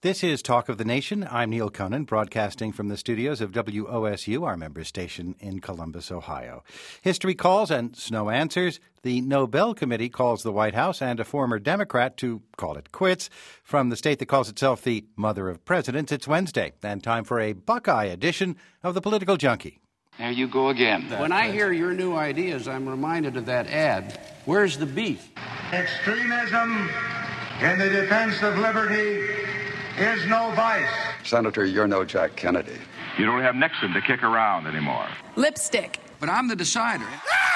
This is Talk of the Nation. I'm Neil Conan, broadcasting from the studios of WOSU, our member station in Columbus, Ohio. History calls and Snow answers. The Nobel Committee calls the White House and a former Democrat to call it quits. From the state that calls itself the mother of presidents, it's Wednesday, and time for a Buckeye edition of the Political Junkie. There you go again. When I hear your new ideas, I'm reminded of that ad. Where's the beef? Extremism in the defense of liberty is no vice. Senator, you're no Jack Kennedy. You don't have Nixon to kick around anymore. Lipstick. But I'm the decider.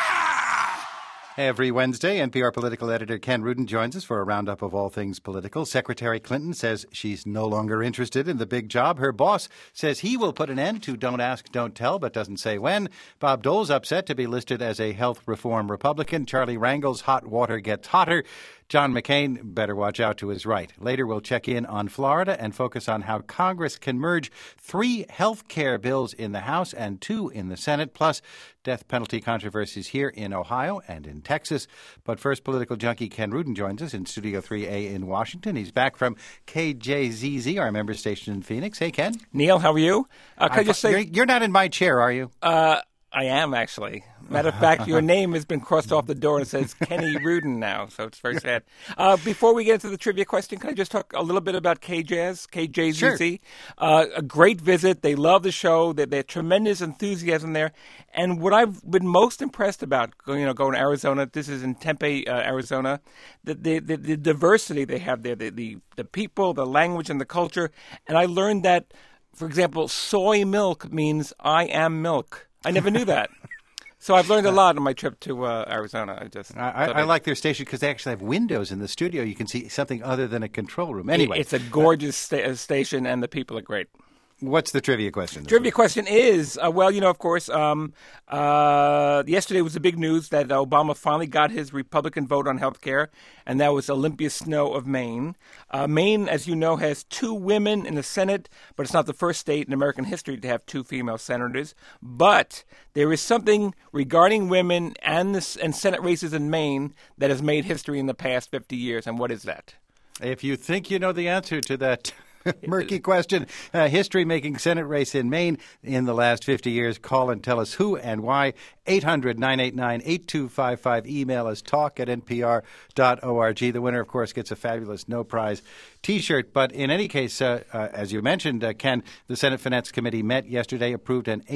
Every Wednesday, NPR political editor Ken Rudin joins us for a roundup of all things political. Secretary Clinton says she's no longer interested in the big job. Her boss says he will put an end to Don't Ask, Don't Tell, but doesn't say when. Bob Dole's upset to be listed as a health reform Republican. Charlie Rangel's hot water gets hotter. John McCain better watch out to his right. Later, we'll check in on Florida and focus on how Congress can merge 3 health care bills in the House and 2 in the Senate, plus death penalty controversies here in Ohio and in Texas. But first, political junkie Ken Rudin joins us in Studio 3A in Washington. He's back from KJZZ, our member station in Phoenix. Hey, Ken. Neil, how are you? Can I just say you're not in my chair, are you? I am, actually. Matter of fact, your name has been crossed off the door and says Kenny Rudin now, so it's very sad. Before we get into the trivia question, can I just talk a little bit about KJZZ? Sure. A great visit. They love the show. They have tremendous enthusiasm there. And what I've been most impressed about, going to Arizona, this is in Tempe, Arizona, the diversity they have there, the people, the language, and the culture. And I learned that, for example, soy milk means I am milk. I never knew that. So I've learned a lot on my trip to Arizona. I like their station because they actually have windows in the studio. You can see something other than a control room. Anyway, it's a gorgeous station, and the people are great. What's the trivia question? Trivia question is, of course, yesterday was the big news that Obama finally got his Republican vote on health care, and that was Olympia Snowe of Maine. Maine, as you know, has 2 women in the Senate, but it's not the first state in American history to have 2 female senators. But there is something regarding women and Senate races in Maine that has made history in the past 50 years, and what is that? If you think you know the answer to that murky question, history-making Senate race in Maine in the last 50 years, call and tell us who and why. 800-989-8255. Email us talk@npr.org. The winner, of course, gets a fabulous no-prize T-shirt. But in any case, as you mentioned, Ken, the Senate Finance Committee met yesterday, approved an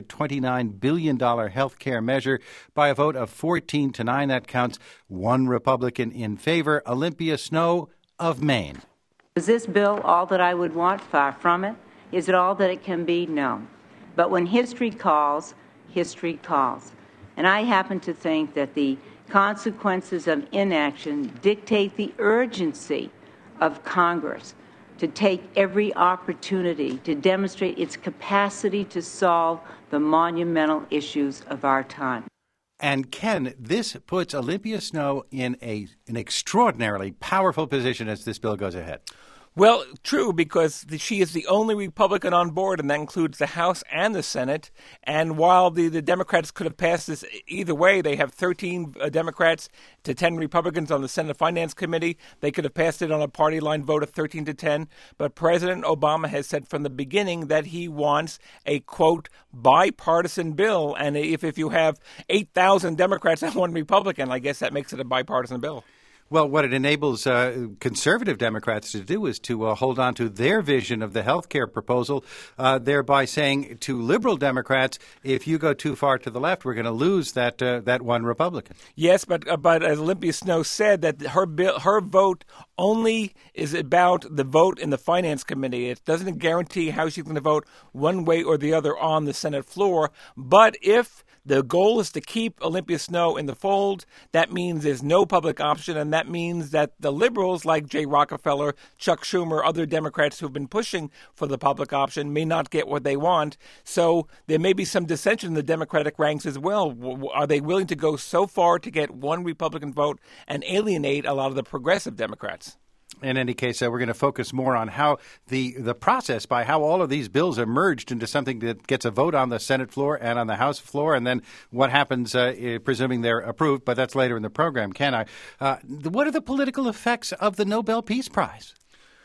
$829 billion health care measure by a vote of 14-9. That counts 1 Republican in favor. Olympia Snowe of Maine. Is this bill all that I would want? Far from it. Is it all that it can be? No. But when history calls, history calls. And I happen to think that the consequences of inaction dictate the urgency of Congress to take every opportunity to demonstrate its capacity to solve the monumental issues of our time. And, Ken, this puts Olympia Snowe in an extraordinarily powerful position as this bill goes ahead. Well, true, because she is the only Republican on board, and that includes the House and the Senate. And while the Democrats could have passed this either way, they have 13 Democrats to 10 Republicans on the Senate Finance Committee. They could have passed it on a party line vote of 13-10. But President Obama has said from the beginning that he wants a, quote, bipartisan bill. And if you have 8,000 Democrats and 1 Republican, I guess that makes it a bipartisan bill. Well, what it enables conservative Democrats to do is to hold on to their vision of the health care proposal, thereby saying to liberal Democrats, if you go too far to the left, we're going to lose that 1 Republican. Yes, but as Olympia Snowe said, that her vote only is about the vote in the Finance Committee. It doesn't guarantee how she's going to vote one way or the other on the Senate floor. But if the goal is to keep Olympia Snowe in the fold, that means there's no public option, and that means that the liberals like Jay Rockefeller, Chuck Schumer, other Democrats who've been pushing for the public option may not get what they want. So there may be some dissension in the Democratic ranks as well. Are they willing to go so far to get 1 Republican vote and alienate a lot of the progressive Democrats? In any case, we're going to focus more on how the process by how all of these bills are merged into something that gets a vote on the Senate floor and on the House floor, and then what happens, presuming they're approved. But that's later in the program. What are the political effects of the Nobel Peace Prize?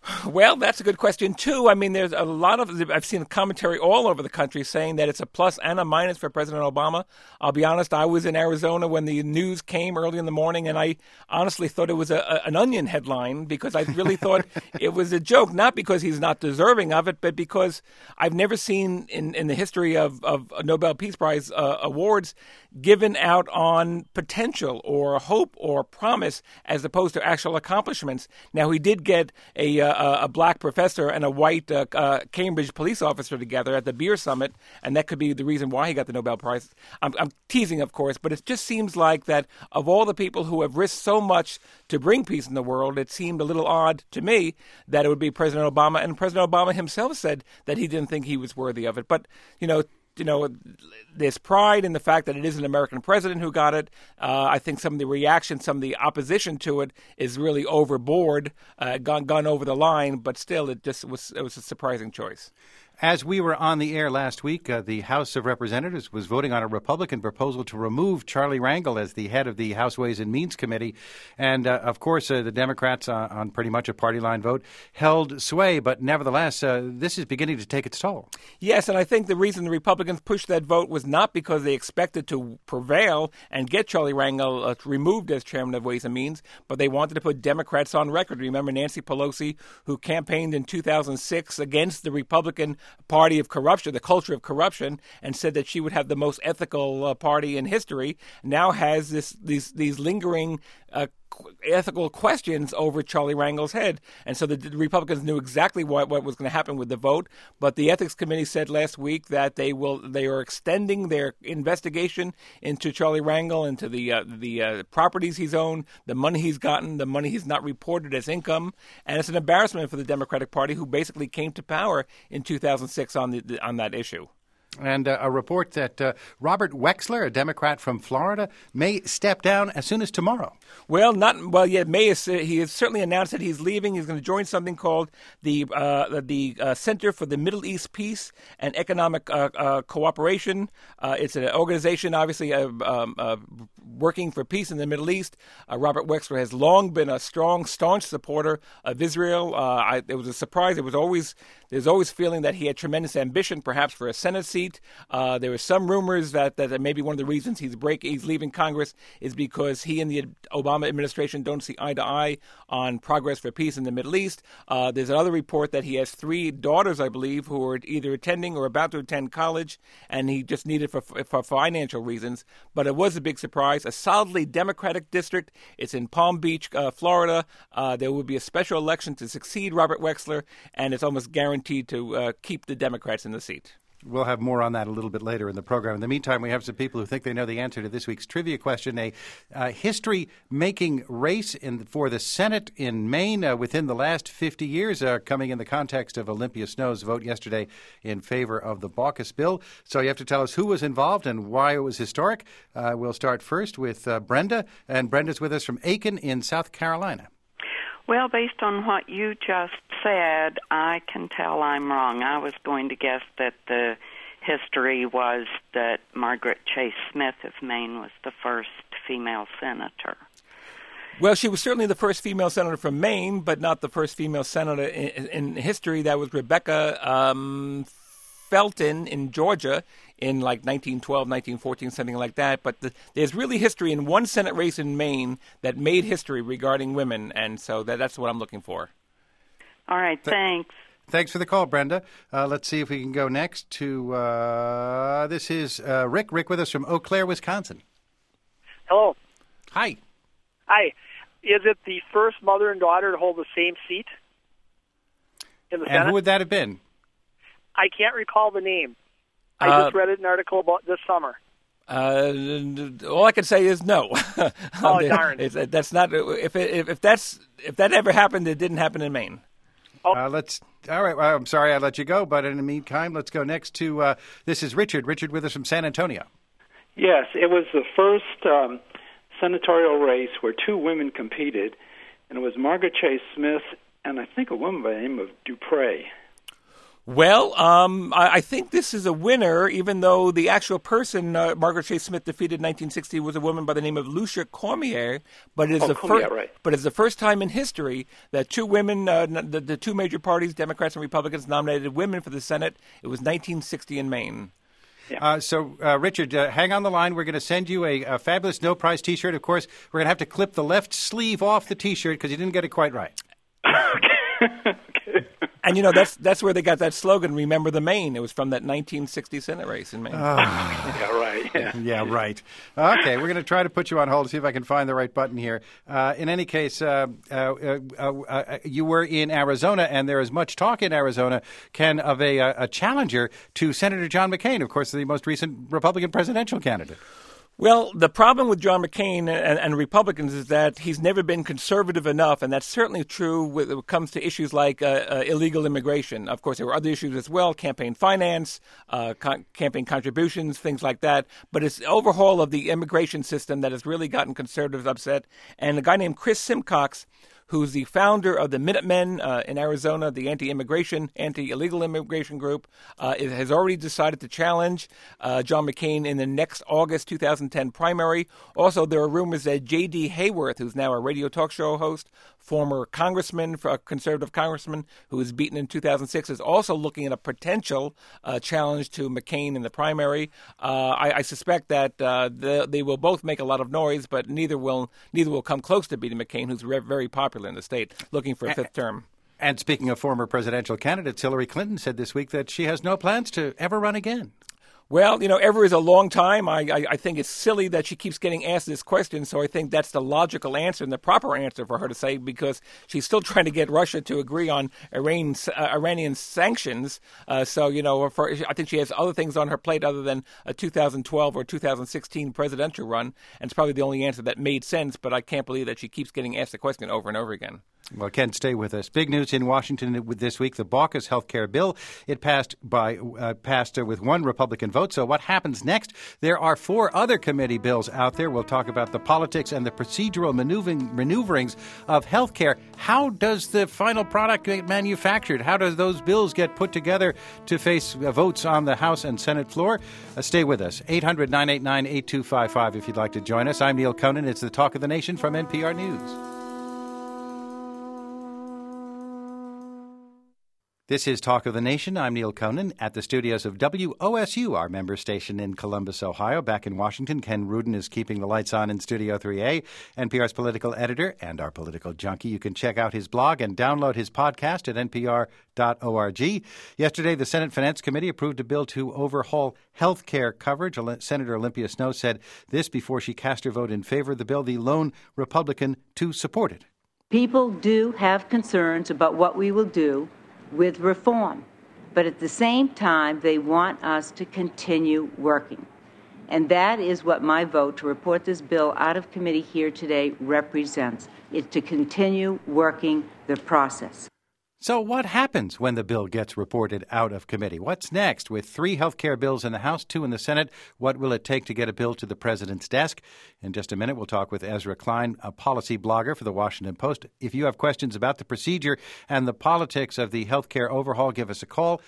Well, that's a good question, too. I mean, there's a lot of, I've seen commentary all over the country saying that it's a plus and a minus for President Obama. I'll be honest, I was in Arizona when the news came early in the morning, and I honestly thought it was an Onion headline because I really thought it was a joke, not because he's not deserving of it, but because I've never seen in the history of Nobel Peace Prize awards given out on potential or hope or promise as opposed to actual accomplishments. Now, he did get a black professor and a white Cambridge police officer together at the beer summit, and that could be the reason why he got the Nobel Prize. I'm teasing, of course, but it just seems like that of all the people who have risked so much to bring peace in the world, it seemed a little odd to me that it would be President Obama, and President Obama himself said that he didn't think he was worthy of it. But, there's pride in the fact that it is an American president who got it. I think some of the reaction, some of the opposition to it is really overboard, gone over the line, but still it was a surprising choice. As we were on the air last week, the House of Representatives was voting on a Republican proposal to remove Charlie Rangel as the head of the House Ways and Means Committee. And, of course, the Democrats, on pretty much a party line vote, held sway. But nevertheless, this is beginning to take its toll. Yes, and I think the reason the Republicans pushed that vote was not because they expected to prevail and get Charlie Rangel removed as chairman of Ways and Means, but they wanted to put Democrats on record. Remember Nancy Pelosi, who campaigned in 2006 against the Republican Party of corruption, the culture of corruption, and said that she would have the most ethical party in history, now has these lingering ethical questions over Charlie Rangel's head. And so the Republicans knew exactly what was going to happen with the vote, but the Ethics Committee said last week that they are extending their investigation into Charlie Rangel, into the properties he's owned, the money he's gotten, the money he's not reported as income, and it's an embarrassment for the Democratic Party, who basically came to power in 2006 on that issue. And a report that Robert Wexler, a Democrat from Florida, may step down as soon as tomorrow. He has certainly announced that he's leaving. He's going to join something called the Center for the Middle East Peace and Economic Cooperation. It's an organization, obviously, working for peace in the Middle East. Robert Wexler has long been a staunch supporter of Israel. It was a surprise. There's always feeling that he had tremendous ambition, perhaps for a Senate seat. There were some rumors that maybe one of the reasons he's leaving Congress is because he and the Obama administration don't see eye to eye on progress for peace in the Middle East. There's another report that he has 3 daughters, I believe, who are either attending or about to attend college, and he just needed for financial reasons. But it was a big surprise. A solidly Democratic district. It's in Palm Beach, Florida. There will be a special election to succeed Robert Wexler, and it's almost guaranteed to keep the Democrats in the seat. We'll have more on that a little bit later in the program. In the meantime, we have some people who think they know the answer to this week's trivia question. A history-making race for the Senate in Maine within the last 50 years, coming in the context of Olympia Snow's vote yesterday in favor of the Baucus bill. So you have to tell us who was involved and why it was historic. We'll start first with Brenda, and Brenda's with us from Aiken in South Carolina. Well, based on what you just said, I can tell I'm wrong. I was going to guess that the history was that Margaret Chase Smith of Maine was the first female senator. Well, she was certainly the first female senator from Maine, but not the first female senator in history. That was Rebecca Felton in Georgia in like 1912, 1914, something like that. But there's really history in one Senate race in Maine that made history regarding women, and so that's what I'm looking for. All right, thanks. Thanks for the call, Brenda. Let's see if we can go next to, this is Rick. Rick with us from Eau Claire, Wisconsin. Hello. Hi. Hi. Is it the first mother and daughter to hold the same seat in the Senate? And who would that have been? I can't recall the name. I just read an article about this summer. All I can say is no. Oh, darn! That's not. If that ever happened, it didn't happen in Maine. Oh. All right. Well, I'm sorry I let you go, but in the meantime, let's go next to. This is Richard. Richard with us from San Antonio. Yes, it was the first senatorial race where 2 women competed, and it was Margaret Chase Smith and I think a woman by the name of Dupre. Well, I think this is a winner, even though the actual person Margaret Chase Smith defeated in 1960 was a woman by the name of Lucia Cormier. But it's the first time in history that two women, the two major parties, Democrats and Republicans, nominated women for the Senate. It was 1960 in Maine. Yeah. Richard, hang on the line. We're going to send you a fabulous No Prize T-shirt. Of course, we're going to have to clip the left sleeve off the T-shirt because you didn't get it quite right. Okay. And, that's where they got that slogan, Remember the Maine. It was from that 1960 Senate race in Maine. Yeah, right. Yeah, right. Okay, we're going to try to put you on hold to see if I can find the right button here. In any case, you were in Arizona, and there is much talk in Arizona, Ken, of a challenger to Senator John McCain, of course, the most recent Republican presidential candidate. Well, the problem with John McCain and Republicans is that he's never been conservative enough, and that's certainly true when it comes to issues like illegal immigration. Of course, there were other issues as well, campaign finance, campaign contributions, things like that. But it's overhaul of the immigration system that has really gotten conservatives upset. And a guy named Chris Simcox, who's the founder of the Minutemen in Arizona, the anti-illegal immigration group, has already decided to challenge John McCain in the next August 2010 primary. Also, there are rumors that J.D. Hayworth, who's now a radio talk show host, former conservative congressman who was beaten in 2006, is also looking at a potential challenge to McCain in the primary. I suspect that they will both make a lot of noise, but neither will come close to beating McCain, who's very popular in the state, looking for a fifth term. And speaking of former presidential candidates, Hillary Clinton said this week that she has no plans to ever run again. Well, ever is a long time. I think it's silly that she keeps getting asked this question, so I think that's the logical answer and the proper answer for her to say, because she's still trying to get Russia to agree on Iranian sanctions. I think she has other things on her plate other than a 2012 or 2016 presidential run, and it's probably the only answer that made sense, but I can't believe that she keeps getting asked the question over and over again. Well, Ken, stay with us. Big news in Washington this week, the Baucus health care bill. It passed with one Republican vote. So what happens next? There are 4 other committee bills out there. We'll talk about the politics and the procedural maneuverings of health care. How does the final product get manufactured? How do those bills get put together to face votes on the House and Senate floor? Stay with us. 800-989-8255 if you'd like to join us. I'm Neil Conan. It's the Talk of the Nation from NPR News. This is Talk of the Nation. I'm Neil Conan at the studios of WOSU, our member station in Columbus, Ohio. Back in Washington, Ken Rudin is keeping the lights on in Studio 3A, NPR's political editor and our political junkie. You can check out his blog and download his podcast at npr.org. Yesterday, the Senate Finance Committee approved a bill to overhaul health care coverage. Senator Olympia Snowe said this before she cast her vote in favor of the bill, the lone Republican to support it. People do have concerns about what we will do with reform, but at the same time, they want us to continue working. And that is what my vote to report this bill out of committee here today represents. It's to continue working the process. So what happens when the bill gets reported out of committee? What's next? With 3 health care bills in the House, 2 in the Senate, what will it take to get a bill to the president's desk? In just a minute, we'll talk with Ezra Klein, a policy blogger for the Washington Post. If you have questions about the procedure and the politics of the health care overhaul, give us a call,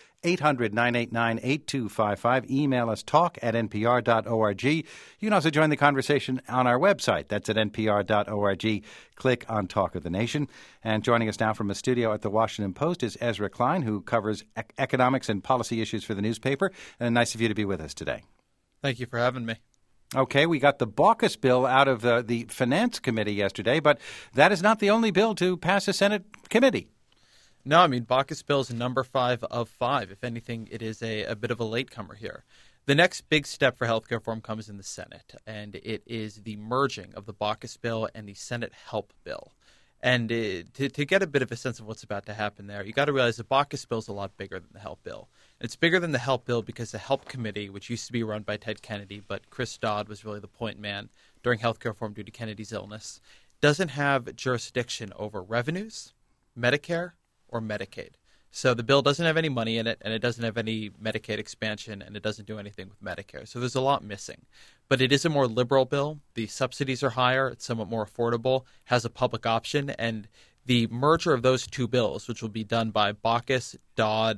800-989-8255. Email us talk@npr.org. You can also join the conversation on our website. That's at npr.org. Click on Talk of the Nation. And joining us now from a studio at the Washington Post is Ezra Klein, who covers economics and policy issues for the newspaper. And nice of you to be with us today. Thank you for having me. Okay, we got the Baucus bill out of the Finance Committee yesterday, but that is not the only bill to pass a Senate committee. No, Baucus bill is number 5 of 5. If anything, it is a bit of a latecomer here. The next big step for health care reform comes in the Senate, and it is the merging of the Baucus bill and the Senate Help bill. And to get a bit of a sense of what's about to happen there, you got to realize the Baucus bill is a lot bigger than the Help bill. It's bigger than the Help bill because the Help Committee, which used to be run by Ted Kennedy, but Chris Dodd was really the point man during health care reform due to Kennedy's illness, doesn't have jurisdiction over revenues, Medicare, or Medicaid. So the bill doesn't have any money in it, and it doesn't have any Medicaid expansion, and it doesn't do anything with Medicare. So there's a lot missing. But it is a more liberal bill. The subsidies are higher. It's somewhat more affordable, has a public option, and the merger of those 2 bills, which will be done by Baucus, Dodd,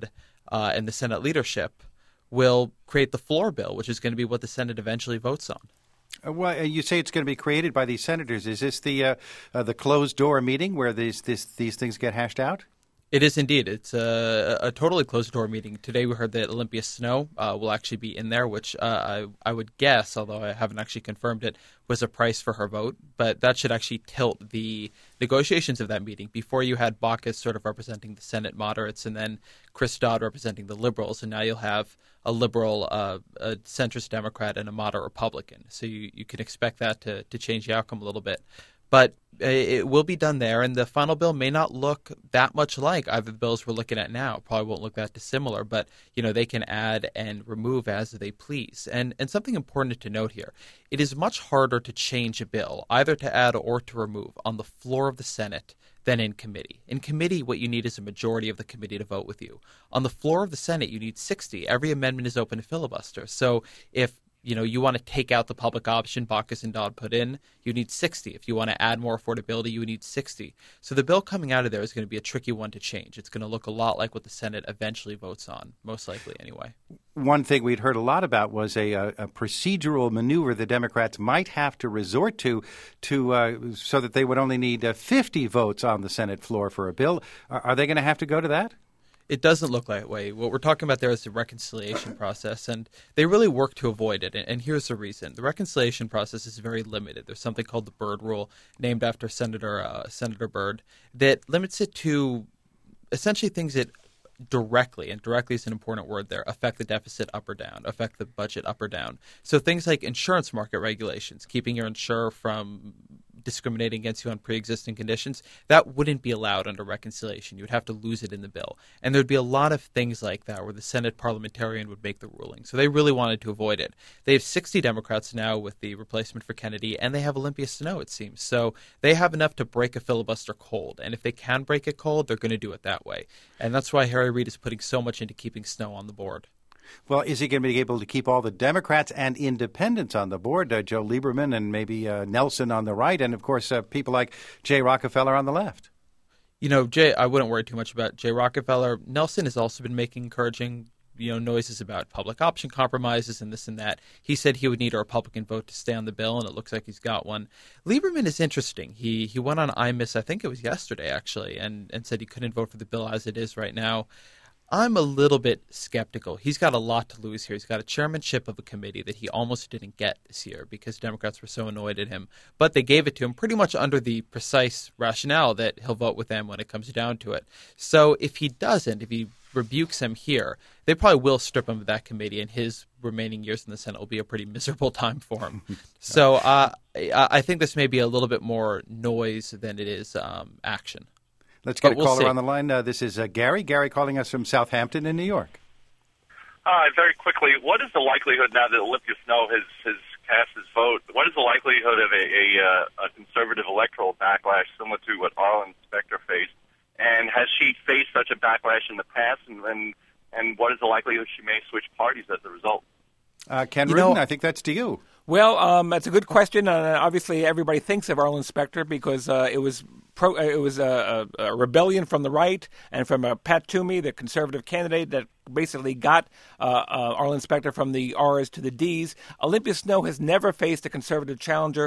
and the Senate leadership will create the floor bill, which is going to be what the Senate eventually votes on. Well, you say it's going to be created by these senators. Is this the closed-door meeting where these things get hashed out? It is indeed. It's a totally closed-door meeting. Today we heard that Olympia Snowe will actually be in there, which I would guess, although I haven't actually confirmed it, was a price for her vote. But that should actually tilt the negotiations of that meeting. Before you had Baucus sort of representing the Senate moderates and then Chris Dodd representing the liberals, and now you'll have a liberal, a centrist Democrat, and a moderate Republican. So you can expect that to change the outcome a little bit. But it will be done there, and the final bill may not look that much like either of the bills we're looking at now. Probably won't look that dissimilar, but they can add and remove as they please. And something important to note here, it is much harder to change a bill, either to add or to remove, on the floor of the Senate than in committee. In committee, what you need is a majority of the committee to vote with you. On the floor of the Senate, you need 60. Every amendment is open to filibuster. So if you want to take out the public option Baucus and Dodd put in, you need 60. If you want to add more affordability, you need 60. So the bill coming out of there is going to be a tricky one to change. It's going to look a lot like what the Senate eventually votes on, most likely anyway. One thing we'd heard a lot about was a procedural maneuver the Democrats might have to resort to so that they would only need 50 votes on the Senate floor for a bill. Are they going to have to go to that? It doesn't look that way. What we're talking about there is the reconciliation process, and they really work to avoid it. And here's the reason. The reconciliation process is very limited. There's something called the Byrd Rule, named after Senator Byrd, that limits it to essentially things that directly, and directly is an important word there, affect the deficit up or down, affect the budget up or down. So things like insurance market regulations, keeping your insurer from discriminating against you on pre-existing conditions, that wouldn't be allowed under reconciliation. You would have to lose it in the bill. And there'd be a lot of things like that where the Senate parliamentarian would make the ruling. So they really wanted to avoid it. They have 60 Democrats now with the replacement for Kennedy, and they have Olympia Snowe, it seems. So they have enough to break a filibuster cold. And if they can break it cold, they're going to do it that way. And that's why Harry Reid is putting so much into keeping Snowe on the board. Well, is he going to be able to keep all the Democrats and independents on the board, Joe Lieberman and maybe Nelson on the right, and, of course, people like Jay Rockefeller on the left? Jay, I wouldn't worry too much about Jay Rockefeller. Nelson has also been making encouraging noises about public option compromises and this and that. He said he would need a Republican vote to stay on the bill, and it looks like he's got one. Lieberman is interesting. He went on IMIS, I think it was yesterday, actually, and said he couldn't vote for the bill as it is right now. I'm a little bit skeptical. He's got a lot to lose here. He's got a chairmanship of a committee that he almost didn't get this year because Democrats were so annoyed at him. But they gave it to him pretty much under the precise rationale that he'll vote with them when it comes down to it. So if he doesn't, if he rebukes him here, they probably will strip him of that committee, and his remaining years in the Senate will be a pretty miserable time for him. So I think this may be a little bit more noise than it is action. Let's get a caller on the line. This is Gary. Gary calling us from Southampton in New York. Very quickly, what is the likelihood now that Olympia Snowe has cast his vote? What is the likelihood of a conservative electoral backlash similar to what Arlen Specter faced? And has she faced such a backlash in the past? And what is the likelihood she may switch parties as a result? Ken Rudin, I think that's to you. Well, that's a good question. Obviously, everybody thinks of Arlen Specter because it was a rebellion from the right and from Pat Toomey, the conservative candidate that basically got Arlen Specter from the R's to the D's. Olympia Snowe has never faced a conservative challenger,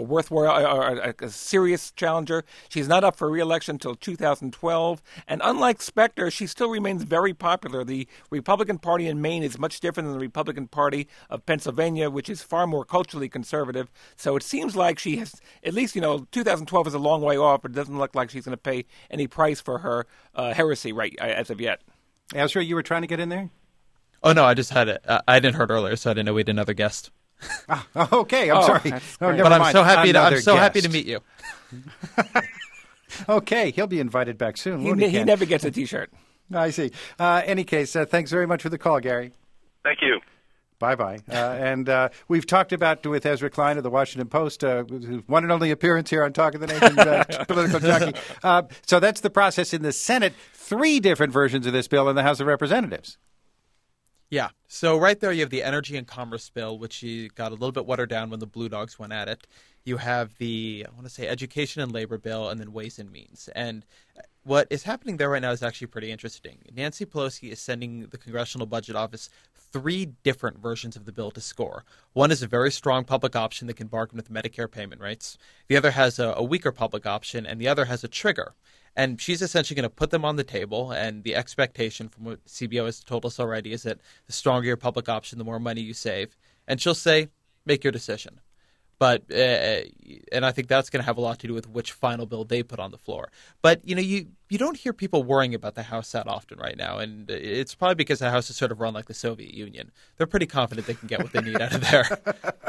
a serious challenger. She's not up for re-election until 2012. And unlike Specter, she still remains very popular. The Republican Party in Maine is much different than the Republican Party of Pennsylvania, which is far more culturally conservative. So it seems like she has, at least, 2012 is a long way off, but it doesn't look like she's going to pay any price for her heresy right as of yet. Ezra, you were trying to get in there? Oh, no, I just had it. I didn't heard earlier, so I didn't know we had another guest. Okay, I'm sorry. But I'm so happy to meet you. Okay, he'll be invited back soon. He never gets a T-shirt. I see. Any case, thanks very much for the call, Gary. Thank you. Bye-bye. And we've talked about with Ezra Klein of the Washington Post, whose one and only appearance here on Talk of the Nation, political jockey. So that's the process in the Senate. 3 different versions of this bill in the House of Representatives. Yeah. So right there you have the Energy and Commerce Bill, which you got a little bit watered down when the Blue Dogs went at it. You have the, Education and Labor Bill, and then Ways and Means. And what is happening there right now is actually pretty interesting. Nancy Pelosi is sending the Congressional Budget Office 3 different versions of the bill to score. One is a very strong public option that can bargain with Medicare payment rates. The other has a weaker public option, and the other has a trigger. And she's essentially going to put them on the table, and the expectation from what CBO has told us already is that the stronger your public option, the more money you save. And she'll say, make your decision. But and I think that's going to have a lot to do with which final bill they put on the floor. But, you don't hear people worrying about the House that often right now. And it's probably because the House is sort of run like the Soviet Union. They're pretty confident they can get what they need out of there.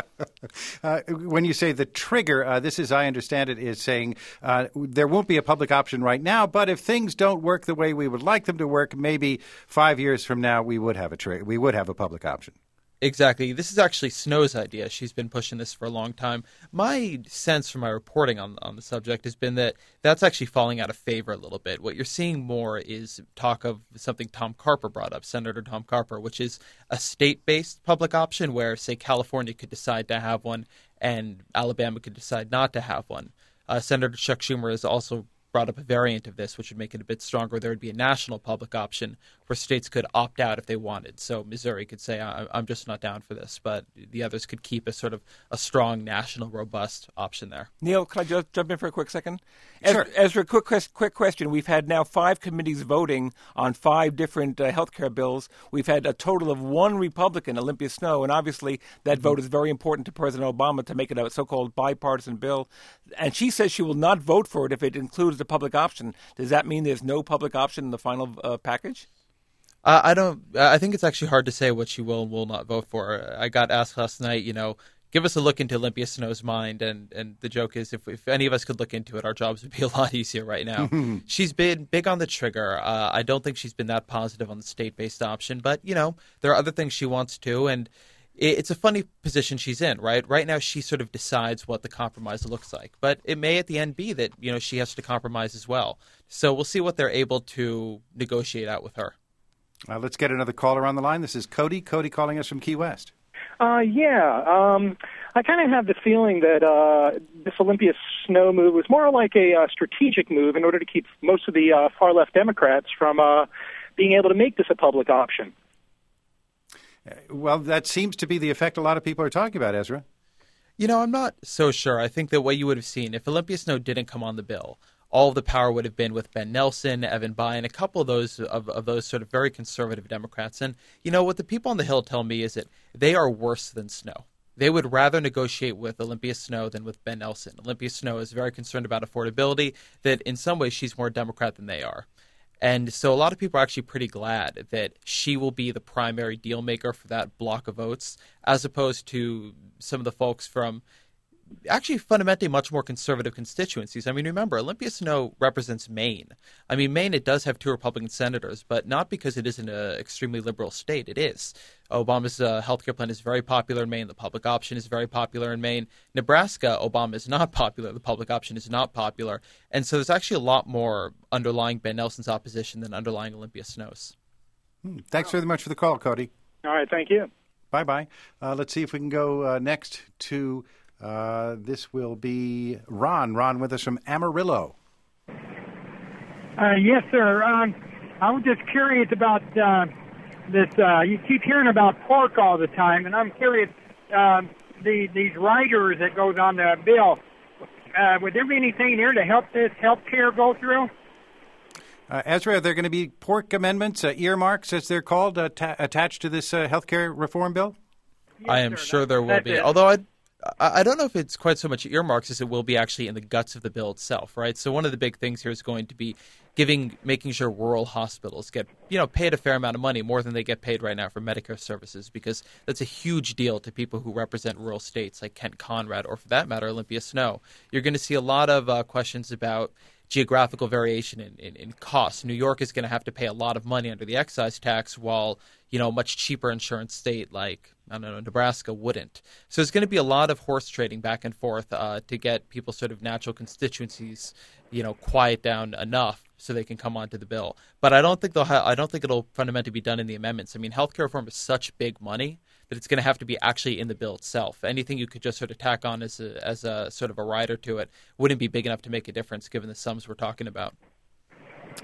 When you say the trigger, this is, I understand it, is saying there won't be a public option right now, but if things don't work the way we would like them to work, maybe 5 years from now we would have a public option. Exactly. This is actually Snow's idea. She's been pushing this for a long time. My sense from my reporting on the subject has been that that's actually falling out of favor a little bit. What you're seeing more is talk of something Tom Carper brought up, Senator Tom Carper, which is a state-based public option where, say, California could decide to have one and Alabama could decide not to have one. Senator Chuck Schumer has also brought up a variant of this, which would make it a bit stronger. There would be a national public option where states could opt out if they wanted. So Missouri could say, I'm just not down for this, but the others could keep a sort of a strong national, robust option there. Neil, can I just jump in for a quick second? Sure. Ezra, quick question. We've had now 5 committees voting on 5 different health care bills. We've had a total of 1 Republican, Olympia Snow, and obviously that vote is very important to President Obama to make it a so-called bipartisan bill. And she says she will not vote for it if it includes the public option. Does that mean there's no public option in the final package? I don't. I think it's actually hard to say what she will and will not vote for. I got asked last night, give us a look into Olympia Snow's mind, and the joke is if any of us could look into it, our jobs would be a lot easier right now. She's been big on the trigger. I don't think she's been that positive on the state-based option, but, there are other things she wants to, and it's a funny position she's in, right? Right now she sort of decides what the compromise looks like, but it may at the end be that, she has to compromise as well. So we'll see what they're able to negotiate out with her. Let's get another caller on the line. This is Cody. Cody calling us from Key West. I kind of have the feeling that this Olympia Snow move was more like a strategic move in order to keep most of the far-left Democrats from being able to make this a public option. Well, that seems to be the effect a lot of people are talking about, Ezra. I'm not so sure. I think that what you would have seen, if Olympia Snow didn't come on the bill, all of the power would have been with Ben Nelson, Evan Bayh, a couple of those sort of very conservative Democrats. And, what the people on the Hill tell me is that they are worse than Snow. They would rather negotiate with Olympia Snow than with Ben Nelson. Olympia Snow is very concerned about affordability, that in some ways she's more Democrat than they are. And so a lot of people are actually pretty glad that she will be the primary deal maker for that block of votes, as opposed to some of the folks from actually fundamentally much more conservative constituencies. I mean, remember, Olympia Snow represents Maine. I mean, Maine, it does have 2 Republican senators, but not because it isn't an extremely liberal state. It is. Obama's healthcare plan is very popular in Maine. The public option is very popular in Maine. Nebraska, Obama is not popular. The public option is not popular. And so there's actually a lot more underlying Ben Nelson's opposition than underlying Olympia Snow's. Thanks very much for the call, Cody. All right, thank you. Bye-bye. Let's see if we can go next to... this will be Ron. Ron with us from Amarillo. Yes, sir. I was just curious about this. You keep hearing about pork all the time, and I'm curious, these riders that goes on the bill, would there be anything there to help this health care go through? Ezra, are there going to be pork amendments, earmarks, as they're called, attached to this health care reform bill? Yes, I am sure there will be. Although I don't know if it's quite so much earmarks as it will be actually in the guts of the bill itself, right? So one of the big things here is going to be making sure rural hospitals get, paid a fair amount of money, more than they get paid right now for Medicare services, because that's a huge deal to people who represent rural states like Kent Conrad, or for that matter, Olympia Snow. You're going to see a lot of questions about geographical variation in costs. New York is going to have to pay a lot of money under the excise tax, while a much cheaper insurance state like, Nebraska wouldn't. So there's going to be a lot of horse trading back and forth to get people's sort of natural constituencies, quiet down enough so they can come onto the bill. But I don't think it'll fundamentally be done in the amendments. I mean, healthcare reform is such big money that it's going to have to be actually in the bill itself. Anything you could just sort of tack on as a sort of a rider to it wouldn't be big enough to make a difference given the sums we're talking about.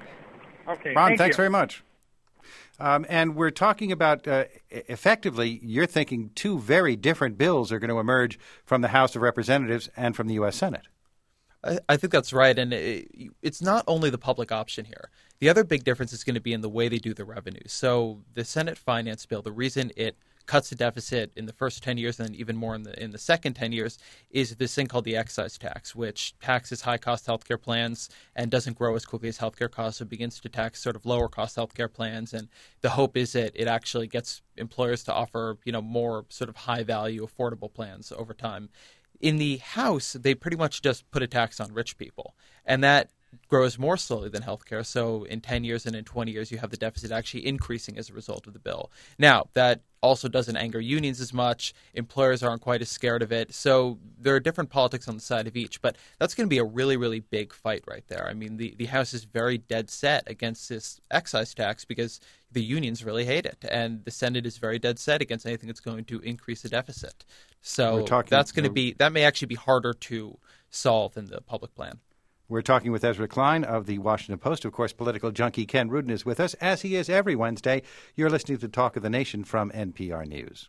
Okay. Ron, thanks you. very much. And we're talking about, effectively, you're thinking two very different bills are going to emerge from the House of Representatives and from the U.S. Senate. I think that's right. And it's not only the public option here. The other big difference is going to be in the way they do the revenues. So the Senate finance bill, the reason it cuts the deficit in the first 10 years and even more in the second 10 years is this thing called the excise tax, which taxes high-cost healthcare plans and doesn't grow as quickly as healthcare costs. So it begins to tax sort of lower-cost healthcare plans. And the hope is that it actually gets employers to offer, more sort of high-value, affordable plans over time. In the House, they pretty much just put a tax on rich people. And that grows more slowly than healthcare. So in 10 years and in 20 years, you have the deficit actually increasing as a result of the bill. Now, that also doesn't anger unions as much. Employers aren't quite as scared of it. So there are different politics on the side of each. But that's going to be a really, really big fight right there. I mean, the House is very dead set against this excise tax because the unions really hate it. And the Senate is very dead set against anything that's going to increase the deficit. So that may actually be harder to solve than the public plan. We're talking with Ezra Klein of the Washington Post. Of course, political junkie Ken Rudin is with us, as he is every Wednesday. You're listening to Talk of the Nation from NPR News.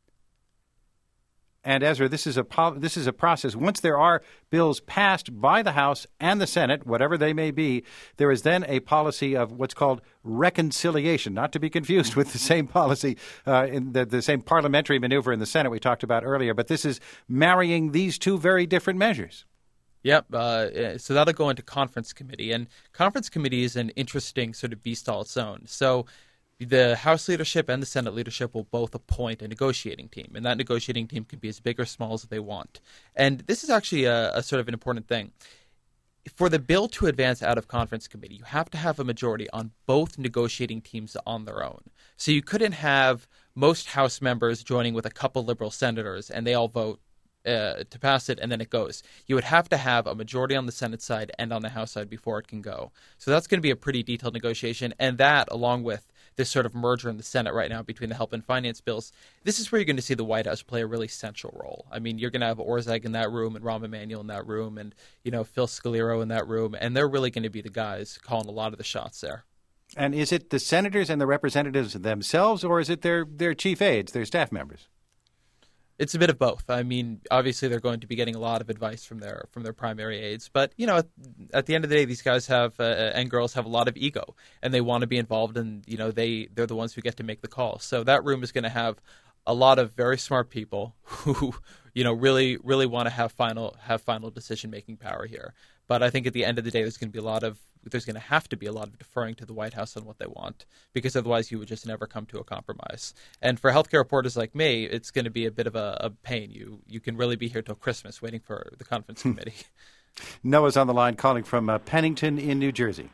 And Ezra, this is a process. Once there are bills passed by the House and the Senate, whatever they may be, there is then a policy of what's called reconciliation, not to be confused with the same policy in the same parliamentary maneuver in the Senate we talked about earlier. But this is marrying these two very different measures. Yep. So that'll go into conference committee. And conference committee is an interesting sort of beast all its own. So the House leadership and the Senate leadership will both appoint a negotiating team. And that negotiating team can be as big or small as they want. And this is actually a sort of an important thing. For the bill to advance out of conference committee, you have to have a majority on both negotiating teams on their own. So you couldn't have most House members joining with a couple liberal senators and they all vote to pass it, and then it goes. You would have to have a majority on the Senate side and on the House side before it can go. So that's going to be a pretty detailed negotiation, and that, along with this sort of merger in the Senate right now between the health and finance bills, this is where you're going to see the White House play a really central role. I mean, you're going to have Orszag in that room and Rahm Emanuel in that room and, Phil Scalero in that room, and they're really going to be the guys calling a lot of the shots there. And is it the senators and the representatives themselves, or is it their chief aides, their staff members? It's a bit of both. I mean, obviously they're going to be getting a lot of advice from their primary aides, but at the end of the day, these guys have and girls have a lot of ego, and they want to be involved, and they're the ones who get to make the call. So that room is going to have a lot of very smart people who really want to have final decision making power here. But I think at the end of the day, there's going to have to be a lot of deferring to the White House on what they want, because otherwise you would just never come to a compromise. And for healthcare reporters like me, it's going to be a bit of a pain. You can really be here till Christmas waiting for the conference committee. Noah's on the line calling from Pennington in New Jersey.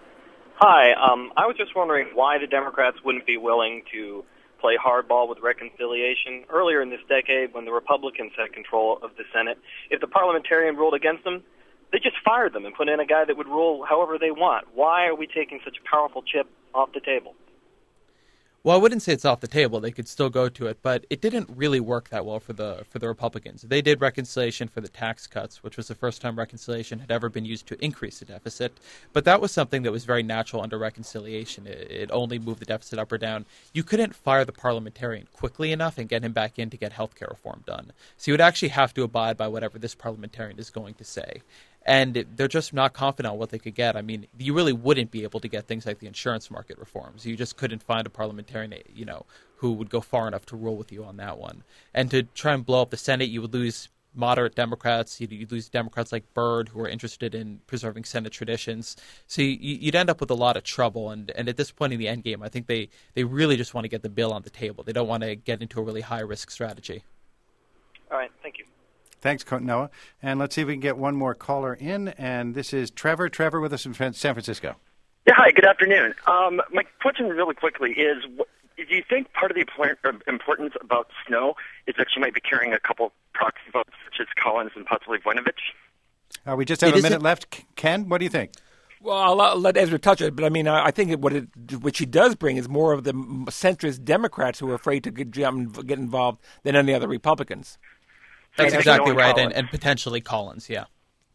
Hi. I was just wondering why the Democrats wouldn't be willing to play hardball with reconciliation. Earlier in this decade, when the Republicans had control of the Senate, if the parliamentarian ruled against them, they just fired them and put in a guy that would rule however they want. Why are we taking such a powerful chip off the table? Well, I wouldn't say it's off the table. They could still go to it, but it didn't really work that well for the Republicans. They did reconciliation for the tax cuts, which was the first time reconciliation had ever been used to increase the deficit. But that was something that was very natural under reconciliation. It only moved the deficit up or down. You couldn't fire the parliamentarian quickly enough and get him back in to get health care reform done. So you would actually have to abide by whatever this parliamentarian is going to say. And they're just not confident on what they could get. I mean, you really wouldn't be able to get things like the insurance market reforms. You just couldn't find a parliamentarian, who would go far enough to rule with you on that one. And to try and blow up the Senate, you would lose moderate Democrats. You'd lose Democrats like Byrd, who are interested in preserving Senate traditions. So you'd end up with a lot of trouble. And at this point in the endgame, I think they really just want to get the bill on the table. They don't want to get into a really high-risk strategy. All right. Thank you. Thanks, Noah. And let's see if we can get one more caller in. And this is Trevor. Trevor with us in San Francisco. Yeah, hi, good afternoon. My question really quickly is, do you think part of the importance about Snow is that she might be carrying a couple proxy votes, such as Collins and possibly Voinovich? We just have a minute left. Ken, what do you think? Well, I'll let Ezra touch it, but I mean, I think what she does bring is more of the centrist Democrats who are afraid to get involved than any other Republicans. That's exactly right, and potentially Collins, yeah.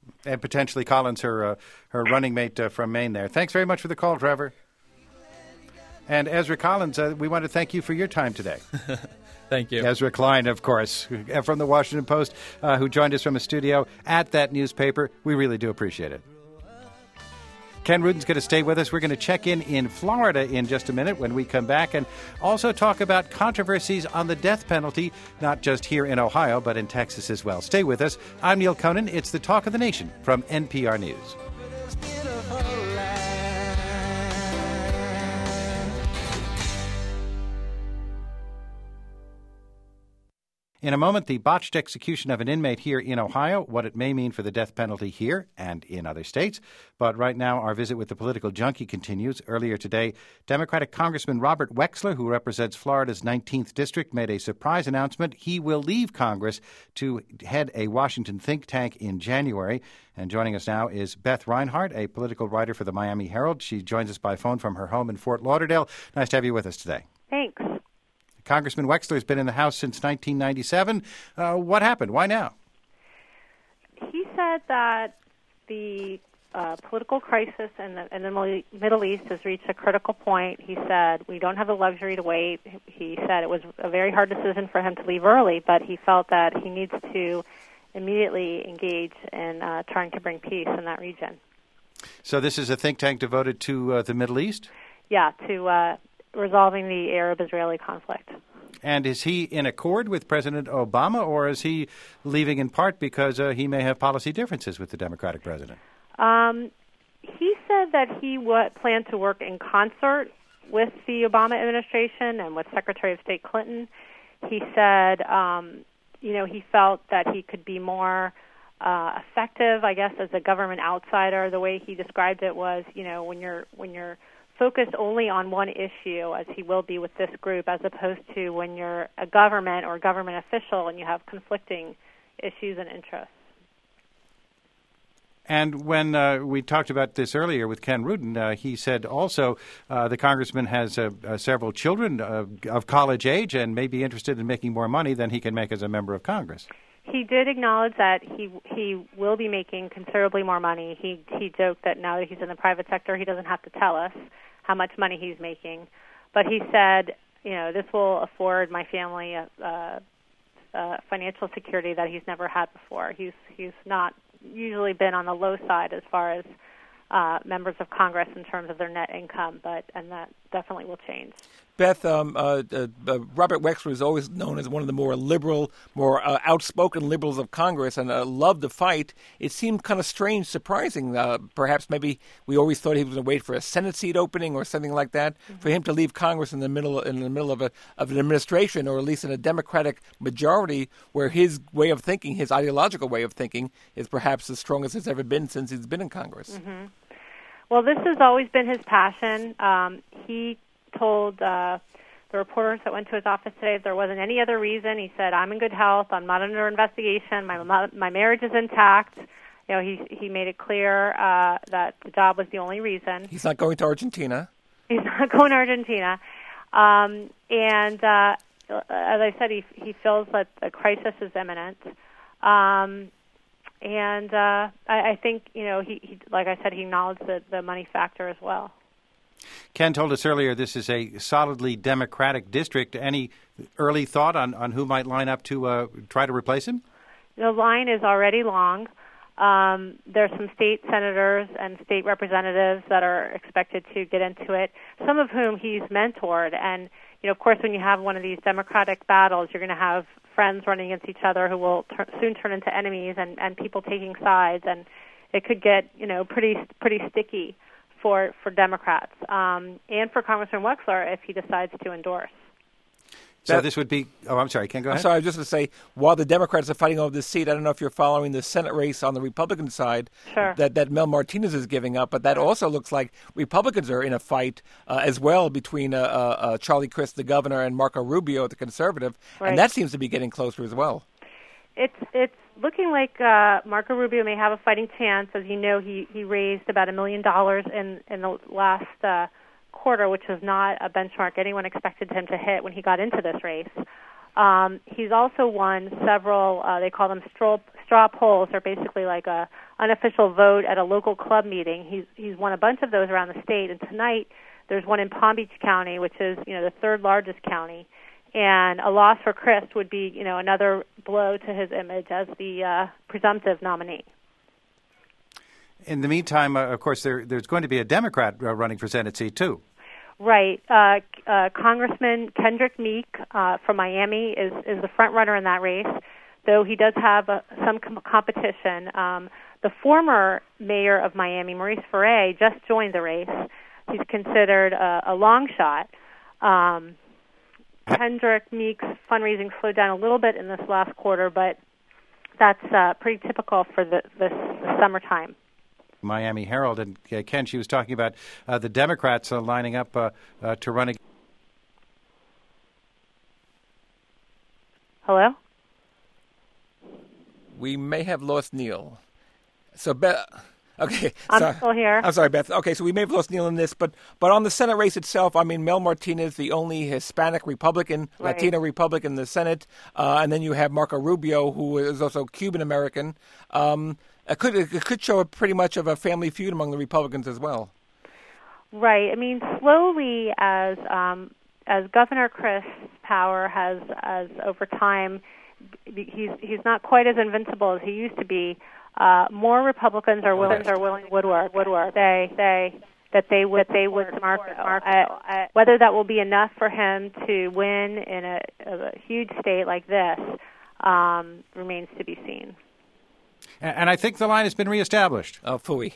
And potentially Collins, her running mate from Maine there. Thanks very much for the call, Trevor. And Ezra Collins, we want to thank you for your time today. Thank you. Ezra Klein, of course, from the Washington Post, who joined us from a studio at that newspaper. We really do appreciate it. Ken Rudin's going to stay with us. We're going to check in Florida in just a minute when we come back and also talk about controversies on the death penalty, not just here in Ohio, but in Texas as well. Stay with us. I'm Neil Conan. It's the Talk of the Nation from NPR News. In a moment, the botched execution of an inmate here in Ohio, what it may mean for the death penalty here and in other states. But right now, our visit with the political junkie continues. Earlier today, Democratic Congressman Robert Wexler, who represents Florida's 19th district, made a surprise announcement. He will leave Congress to head a Washington think tank in January. And joining us now is Beth Reinhardt, a political writer for the Miami Herald. She joins us by phone from her home in Fort Lauderdale. Nice to have you with us today. Thanks. Congressman Wexler has been in the House since 1997. What happened? Why now? He said that the political crisis in the Middle East has reached a critical point. He said we don't have the luxury to wait. He said it was a very hard decision for him to leave early, but he felt that he needs to immediately engage in trying to bring peace in that region. So this is a think tank devoted to the Middle East? Yeah, to resolving the Arab-Israeli conflict. And is he in accord with President Obama, or is he leaving in part because he may have policy differences with the Democratic president? He said that he planned to work in concert with the Obama administration and with Secretary of State Clinton. He said, he felt that he could be more effective, I guess, as a government outsider. The way he described it was, when you're focused only on one issue, as he will be with this group, as opposed to when you're a government or government official and you have conflicting issues and interests. And when we talked about this earlier with Ken Rudin, he said also the congressman has several children of college age and may be interested in making more money than he can make as a member of Congress. He did acknowledge that he will be making considerably more money. He joked that now that he's in the private sector, he doesn't have to tell us how much money he's making. But he said, this will afford my family a financial security that he's never had before. He's not usually been on the low side as far as members of Congress in terms of their net income, and that definitely will change. Beth, Robert Wexler is always known as one of the more liberal, more outspoken liberals of Congress, and loved the fight. It seemed kind of strange, surprising. Perhaps maybe we always thought he was going to wait for a Senate seat opening or something like that. Mm-hmm. For him to leave Congress in the middle of an administration, or at least in a Democratic majority, where his way of thinking, his ideological way of thinking, is perhaps as strong as it's ever been since he's been in Congress. Mm-hmm. Well, this has always been his passion. He told the reporters that went to his office today that there wasn't any other reason. He said, I'm in good health. I'm not under investigation. My marriage is intact. He made it clear that the job was the only reason. He's not going to Argentina. He's not going to Argentina. And as I said, he feels that the crisis is imminent. And I think, he like I said, he acknowledged the money factor as well. Ken told us earlier this is a solidly Democratic district. Any early thought on who might line up to try to replace him? The line is already long. There's some state senators and state representatives that are expected to get into it, some of whom he's mentored. And, of course, when you have one of these Democratic battles, you're going to have friends running against each other who will soon turn into enemies and people taking sides. And it could get, pretty sticky for Democrats and for Congressman Wexler if he decides to endorse. So this would be – I'm sorry, Ken, go ahead. I'm sorry, I was just going to say, while the Democrats are fighting over this seat, I don't know if you're following the Senate race on the Republican side that Mel Martinez is giving up, but that also looks like Republicans are in a fight as well between Charlie Crist, the governor, and Marco Rubio, the conservative, and that seems to be getting closer as well. It's looking like Marco Rubio may have a fighting chance. As you know, he raised about $1 million in the last quarter, which was not a benchmark anyone expected him to hit when he got into this race. He's also won several, they call them straw straw polls are basically like a unofficial vote at a local club meeting. He's won a bunch of those around the state, and tonight there's one in Palm Beach County, which is the third largest county. And a loss for Crist would be another blow to his image as the presumptive nominee. In the meantime, of course, there's going to be a Democrat running for Senate seat too. Right. Congressman Kendrick Meek from Miami is the front runner in that race, though he does have some competition. The former mayor of Miami, Maurice Ferre, just joined the race. He's considered a long shot. Kendrick Meek's fundraising slowed down a little bit in this last quarter, but that's pretty typical for the summertime. Miami Herald, and Ken, she was talking about the Democrats lining up to run again. Hello? We may have lost Neil. So, okay. I'm still here. I'm sorry, Beth. Okay, so we may have lost Neil in this, but on the Senate race itself, I mean, Mel Martinez, the only Hispanic Republican, right. Latino Republican in the Senate, and then you have Marco Rubio, who is also Cuban-American. It could show pretty much of a family feud among the Republicans as well. Right. I mean, slowly as Governor Crist's power has over time, he's not quite as invincible as he used to be. More Republicans are willing woodwork. Say that they would Marco. Whether that will be enough for him to win in a huge state like this remains to be seen. And I think the line has been reestablished. Oh, phooey.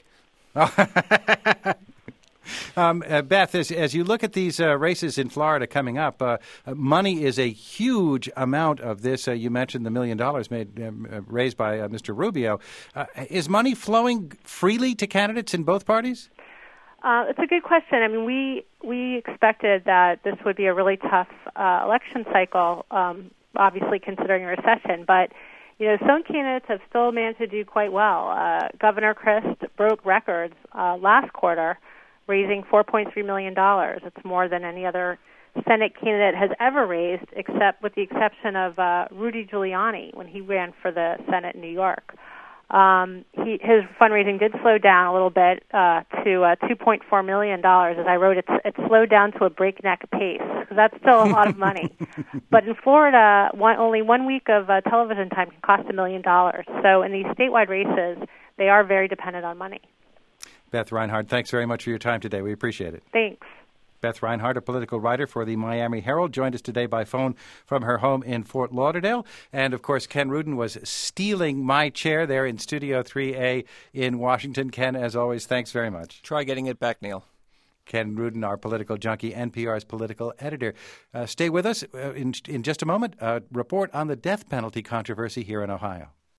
Beth, as you look at these races in Florida coming up, money is a huge amount of this. You mentioned the $1 million raised by Mr. Rubio. Is money flowing freely to candidates in both parties? It's a good question. I mean, we expected that this would be a really tough election cycle, obviously considering a recession, but some candidates have still managed to do quite well. Governor Crist broke records last quarter, raising $4.3 million. It's more than any other Senate candidate has ever raised, except with the exception of Rudy Giuliani when he ran for the Senate in New York. His fundraising did slow down a little bit to $2.4 million. As I wrote, it slowed down to a breakneck pace, because that's still a lot of money. But in Florida, only 1 week of television time can cost $1 million. So in these statewide races, they are very dependent on money. Beth Reinhard, thanks very much for your time today. We appreciate it. Thanks. Beth Reinhard, a political writer for the Miami Herald, joined us today by phone from her home in Fort Lauderdale. And, of course, Ken Rudin was stealing my chair there in Studio 3A in Washington. Ken, as always, thanks very much. Try getting it back, Neil. Ken Rudin, our political junkie, NPR's political editor. Stay with us in just a moment. A report on the death penalty controversy here in Ohio.